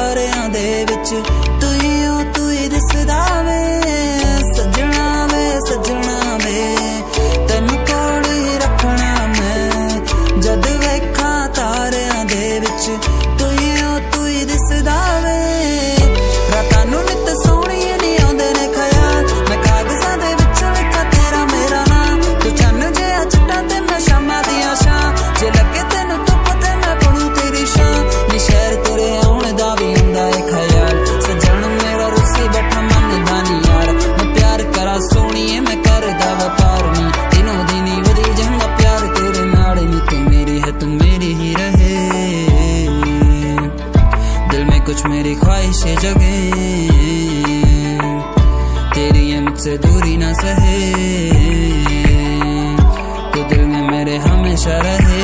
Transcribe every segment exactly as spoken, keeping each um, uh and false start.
तारियां दे विच तू ही ओ तू ही दिसदा वे सजना वे सजना वे तैनू कोल ही रखना मैं जद वेखां तारियां दे विच तू ही ओ तू ही दिसदा वे रातां नूं नित सोहणिए नी आउंदे ने ख्याल मैं कागज़ां दे विच लिखां तेरा मेरा नाम तू चन्न जिहा चिट्टा ते मैं शामां दियां शां जे लगे तैनू धुप्प ते मैं बनूं तेरी शां नी शहर तेरे आउण दा वी हुंदा ए ख्याल सजण मेरा रुस्सी बैठा मनदा नी यार मैं प्यार करा सोहणिए मैं करदा व्यापार नी दिनों दिन ही वधी जांदा प्यार तेरे नाल नी तू मेरी है तू मेरी ही रहे दिल में कुछ मेरी ख्वाहिशें जगे तेरी है मुझसे दूरी ना सहे तो दिल में मेरे हमेशा रहे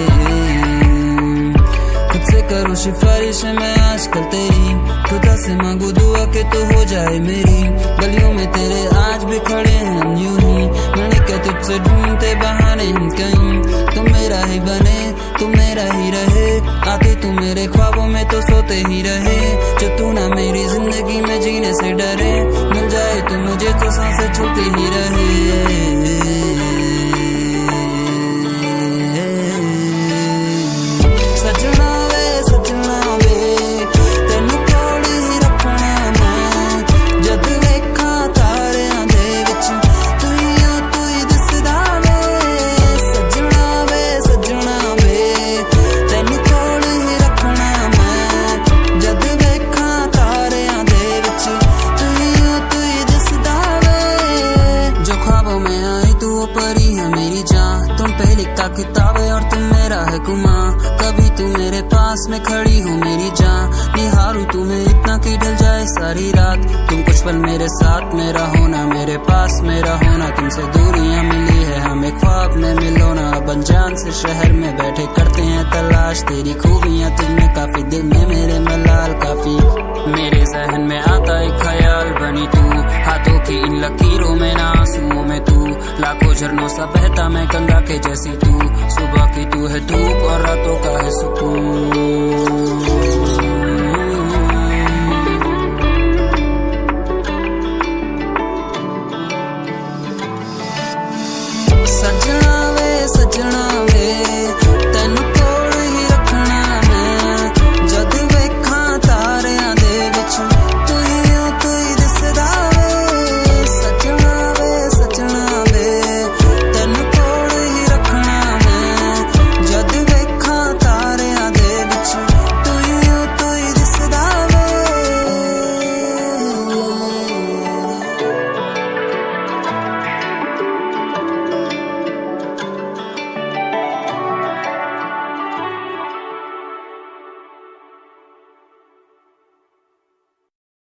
खुद से करूँ सिफारिश मैं आजकल तेरी खुदा से मांगू दुआ के तू हो जाए मेरी गलियों में तेरे आज भी खड़े हैं हम यूं ही मैंने क्या तुझसे ढूंढते बहाने हम कहीं तू मेरा ही बने तू मेरा ही रहे आते तू मेरे ख्वाबों में तो सोते ही रहे जो तू ना मेरी जिंदगी में जीने से डरे मिल जाए तू मुझे तो सांसें छूती ही रहे सजना वे सजना वे तैनू कोल ही रखना मैं जद वेखां तारियां दे विच तू ही ओ तू ही दिसदा वे सजना वे सजना वे तैनू कोल ही रखना मैं जद वेखां तारियां दे विच तू ही ओ तू ही दिसदा वे जो ख्वाबों में आई तू वो परी है मेरी जान तुम पे लिखता किताब है और तुम मेरा है गुमा कभी तू मेरे पास में खड़ी हो मेरी जान निहारू तुम्हें इतना कि ढल जाए सारी रात तुम कुछ पल मेरे साथ मेरा होना मेरे पास मेरा होना तुमसे दूरियां मिली है हमें ख्वाब में मिलो ना अब अनजान से शहर में बैठे करते हैं तलाश तेरी खूबियां तुमने काफी दिल में मेरे मलाल काफी मेरे जहन में आता एक ख्याल बनी तू हाथों की इन लकीरों में ना आंसुओं में तू लाखों झरनों सा बहता मैं गंगा के जैसी तू सुबह की तू है धूप और रातों का है सुकून।